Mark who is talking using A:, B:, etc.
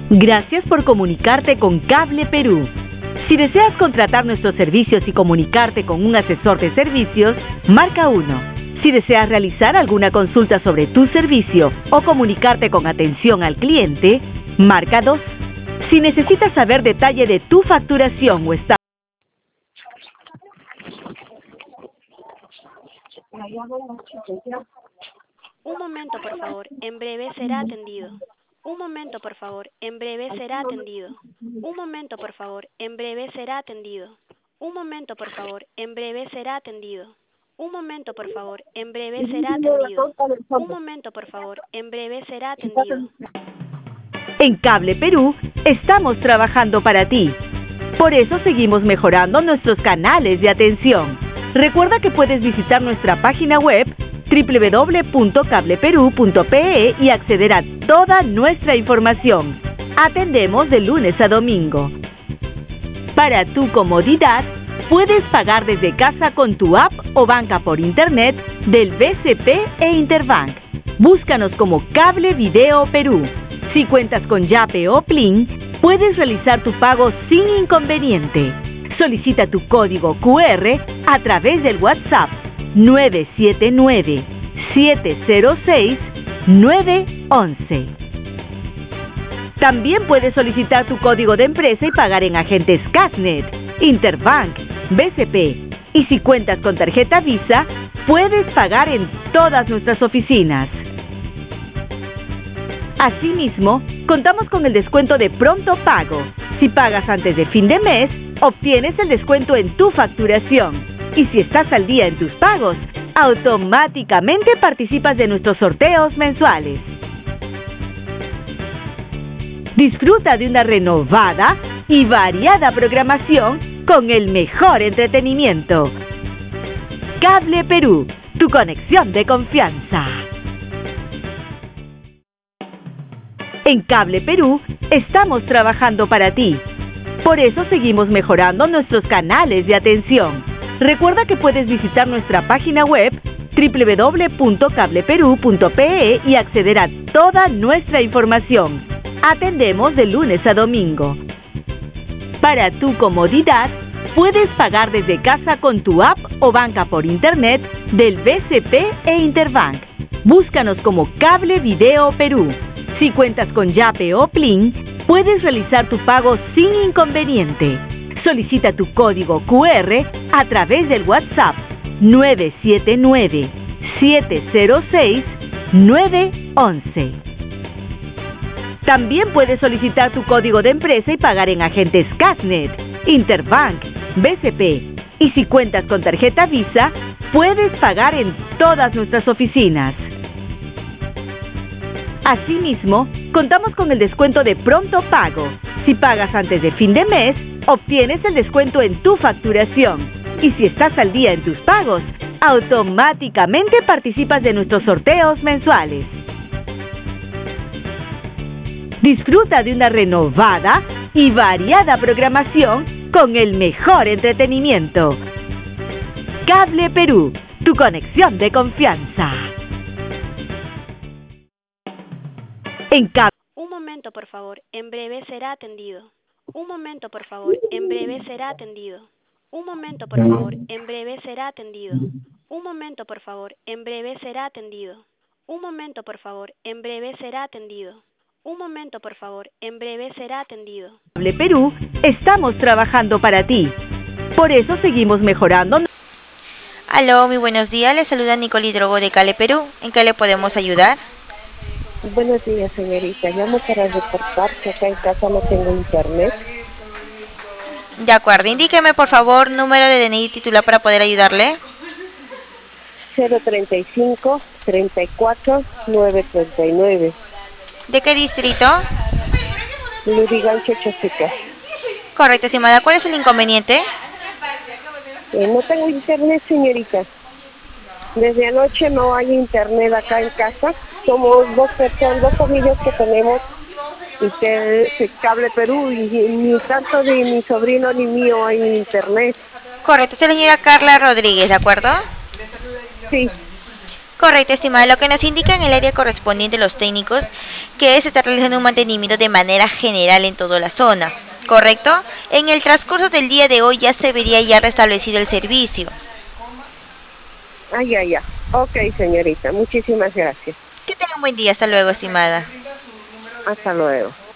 A: Gracias por comunicarte con Cable Perú. Si deseas contratar nuestros servicios y comunicarte con un asesor de servicios, marca 1. Si deseas realizar alguna consulta sobre tu servicio o comunicarte con atención al cliente, marca 2. Si necesitas saber detalle de tu facturación o estado.
B: Un momento, por favor. En breve será atendido. Un momento, por favor. En breve será atendido. Un momento, por favor. En breve será atendido. Un momento, por favor. En breve será atendido. Un momento, por favor. En breve será atendido. Un momento, por favor. En breve será atendido.
A: En Cable Perú estamos trabajando para ti. Por eso seguimos mejorando nuestros canales de atención. Recuerda que puedes visitar nuestra página web www.cableperu.pe y acceder a toda nuestra información. Atendemos de lunes a domingo. Para tu comodidad, puedes pagar desde casa con tu app o banca por internet del BCP e Interbank. Búscanos como Cable Video Perú. Si cuentas con Yape o Plin, puedes realizar tu pago sin inconveniente. Solicita tu código QR a través del WhatsApp 979-706-911. También puedes solicitar tu código de empresa y pagar en agentes Casnet, Interbank, BCP. Y si cuentas con tarjeta Visa, puedes pagar en todas nuestras oficinas. Asimismo, contamos con el descuento de pronto pago. Si pagas antes de fin de mes, obtienes el descuento en tu facturación. Y si estás al día en tus pagos, automáticamente participas de nuestros sorteos mensuales. Disfruta de una renovada y variada programación con el mejor entretenimiento. Cable Perú, tu conexión de confianza. En Cable Perú estamos trabajando para ti. Por eso seguimos mejorando nuestros canales de atención. Recuerda que puedes visitar nuestra página web www.cableperu.pe y acceder a toda nuestra información. Atendemos de lunes a domingo. Para tu comodidad, puedes pagar desde casa con tu app o banca por internet del BCP e Interbank. Búscanos como Cable Video Perú. Si cuentas con Yape o Plin, puedes realizar tu pago sin inconveniente. Solicita tu código QR a través del WhatsApp 979-706-911. También puedes solicitar tu código de empresa y pagar en agentes Casnet, Interbank, BCP. Y si cuentas con tarjeta Visa, puedes pagar en todas nuestras oficinas. Asimismo, contamos con el descuento de pronto pago. Si pagas antes de fin de mes, obtienes el descuento en tu facturación. Y si estás al día en tus pagos, automáticamente participas de nuestros sorteos mensuales. Disfruta de una renovada y variada programación con el mejor entretenimiento. Cable Perú, tu conexión de confianza.
B: Un momento, por favor. En breve será atendido. Un momento, por favor. En breve será atendido. Un momento, por favor. En breve será atendido. Un momento, por favor. En breve será atendido. Un momento, por favor. En breve será atendido. Un momento, por favor. En breve será atendido.
A: Cable Perú, estamos trabajando para ti. Por eso seguimos mejorando.
C: Aló, muy buenos días. Le saluda Nicole Drogo de Cable Perú. ¿En qué le podemos ayudar?
D: Buenos días, señorita. Llamo para reportar que acá en casa no tengo internet.
C: De acuerdo. Indíqueme, por favor, número de DNI titular para poder ayudarle.
D: 035 34 939.
C: ¿De qué distrito?
D: Lurigancho, Chosica.
C: Correcto, estimada. ¿Cuál es el inconveniente?
D: No tengo internet, señorita. Desde anoche no hay internet acá en casa. Somos dos familias que tenemos Cable Perú y ni tanto de mi sobrino ni mío hay internet.
C: Correcto, usted es la señora Carla Rodríguez, ¿de acuerdo?
D: Sí.
C: Correcto, estimada. Lo que nos indica en el área correspondiente los técnicos que se está realizando un mantenimiento de manera general en toda la zona. ¿Correcto? En el transcurso del día de hoy ya se vería ya restablecido el servicio.
D: Ah, ya. Ok, señorita, muchísimas gracias.
C: Que tenga un buen día. Hasta luego, estimada.
D: Hasta luego.